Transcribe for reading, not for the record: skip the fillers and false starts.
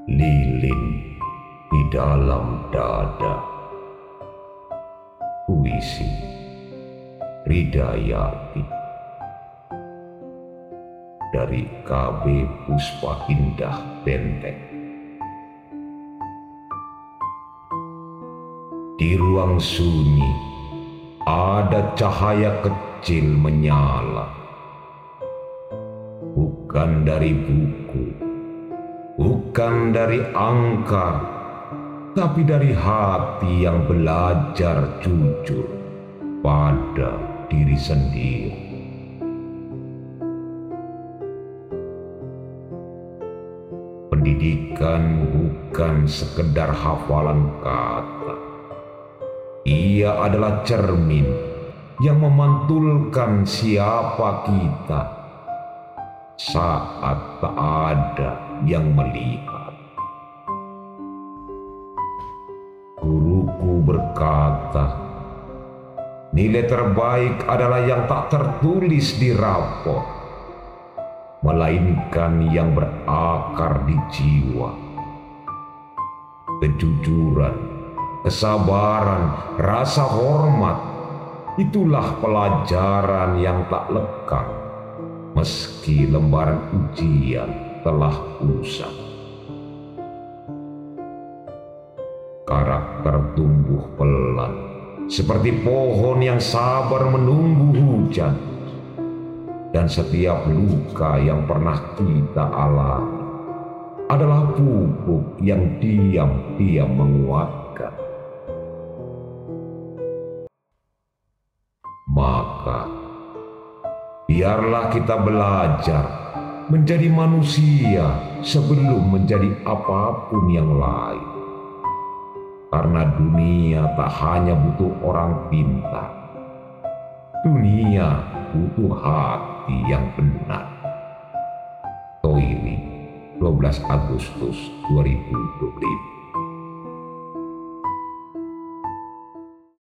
Lilin di dalam dada. Puisi Ridayati dari KB Puspa Indah Benteng. Di ruang sunyi ada cahaya kecil menyala, bukan dari buku, bukan dari angka, tapi dari hati yang belajar jujur pada diri sendiri. Pendidikan bukan sekedar hafalan kata. Ia adalah cermin yang memantulkan siapa kita saat tak ada yang melihat. Guruku berkata, nilai terbaik adalah yang tak tertulis di rapor, melainkan yang berakar di jiwa. Kejujuran, kesabaran, rasa hormat, itulah pelajaran yang tak lekang meski lembaran ujian telah usang. Karakter tumbuh pelan seperti pohon yang sabar menunggu hujan, dan setiap luka yang pernah kita alami adalah pupuk yang diam-diam menguatkan. Maka biarlah kita belajar menjadi manusia sebelum menjadi apapun yang lain. Karena dunia tak hanya butuh orang pintar, dunia butuh hati yang benar. Toili, 12 Agustus 2025.